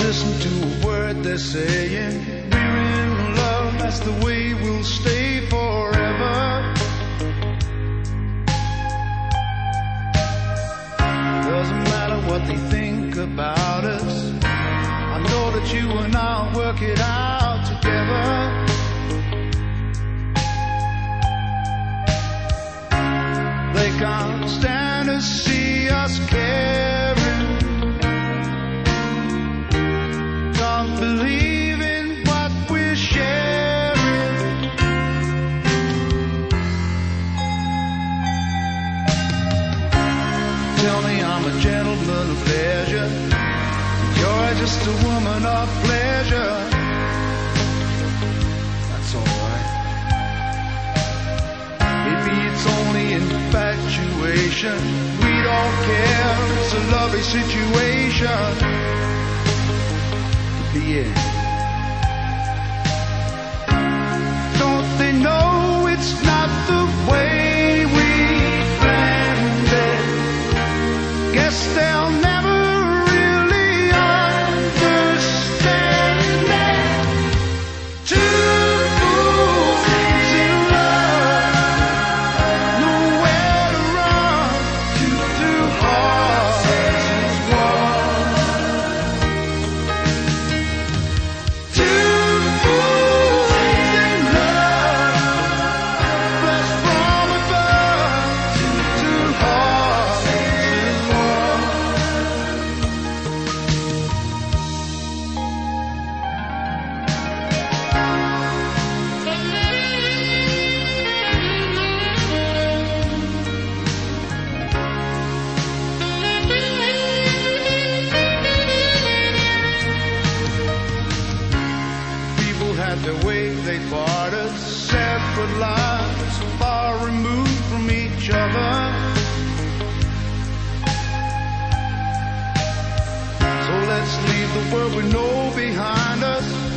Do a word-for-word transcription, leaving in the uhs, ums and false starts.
listen to a word they're saying. We're in love, that's the way we'll stay forever. Doesn't matter what they think about us. I know that you and I'll work it out together. They can't stand to see us caring. Can't believe in what we're sharing. Tell me I'm a gentleman of pleasure. You're just a woman of pleasure. That's alright. Maybe it's only infatuation. We don't care, it's a lovely situation. Yeah. Don't they know it's not the way we planned it? Guess they'll never really understand that. Two fools in love, nowhere to run. Two hearts as one. Two fools in love, blessed from above. Two hearts as one. People had their way, they fought us, separate lives, far removed from each other. So let's leave the world we know behind us.